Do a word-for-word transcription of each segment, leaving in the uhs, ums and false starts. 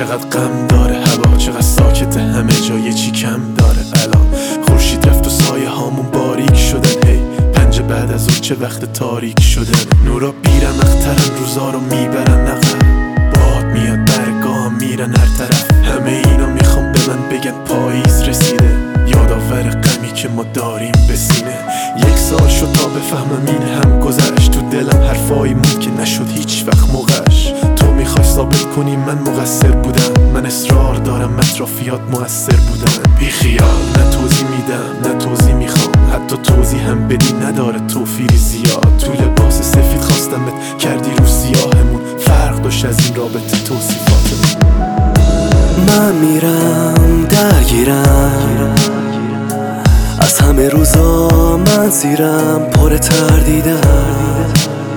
چقدر غم داره هوا، چقدر ساکته همه جا، چی کم داره الان. خورشید رفت و سایه هامون باریک شدن، هی پنجه بعد از اون چه وقت تاریک شدن. نورا بیرن اخترن، روزا رو میبرن عقب، باد میاد برگاه میرن هر طرف. همه اینا میخوام به من بگن پاییز رسیده، یادآور غمی که ما داریم به سینه. یک سال شد تا بفهمم این هم گذشت، تو دلم حرفایی موند که نشد هیچ وقت موقعش. تو میخوای ثابت کنی من مقصر بودم، من اصرار دارم اطرافیات مؤثر بودن. بی خیال نه توضیح میدم نه توضیح میخوام، حتی توضیح هم بدی نداره توفیری زیاد. تو لباس سفید خواستمت کردی رو سیاهمون، فرق داشت از این رابطه توصیفاتمون. من میرم درگیرم از همه روزا، من زیرم پر تردیدم.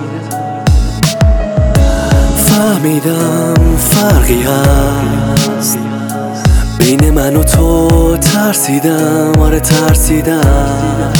فهمیدم فرقی هست بین من و تو، ترسیدم آره ترسیدم.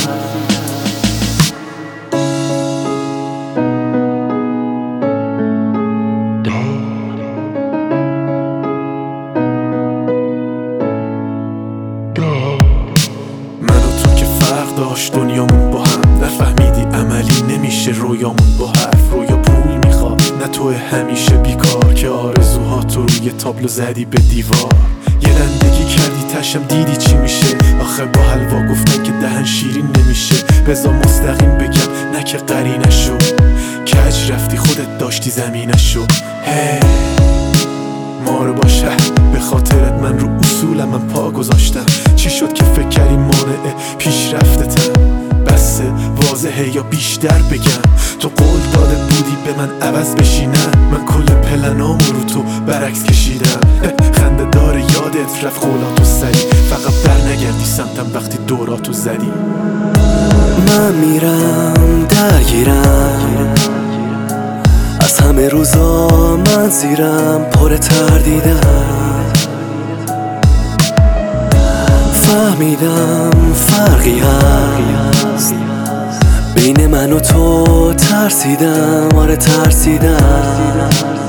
داشت دنیامون با هم، نفهمیدی عملی نمیشه رویامون با حرف. رویا پول میخواد نه تو همیشه بیکار، که آرزوها تو روی تابلو زدی به دیوار. یه رندگی کردی تشم دیدی چی میشه، آخه با حلوا گفتن که دهن شیرین نمیشه. بذار مستقیم بگم نه که قرینشو، کج رفتی خودت داشتی زمینشو. هی ما رو باشه به خاطرت من رو اصولم من پا گذاشتم. چی شد که فکر کردی مانع پیشرفتتم؟ بسه واضحه یا بیشتر بگم؟ تو قول داده بودی به من عوض بشی، نه من کل پلنامو رو تو برعکس کشیدم. خنده داره یادت رفت قولاتو سری، فقط بر نگردی سمتم وقتی دوراتو زدی. من میرم درگیرم از همه روزا، من زیرم پر تردیدم. فهمیدم فرقی هست بین من و تو، ترسیدم آره ترسیدم.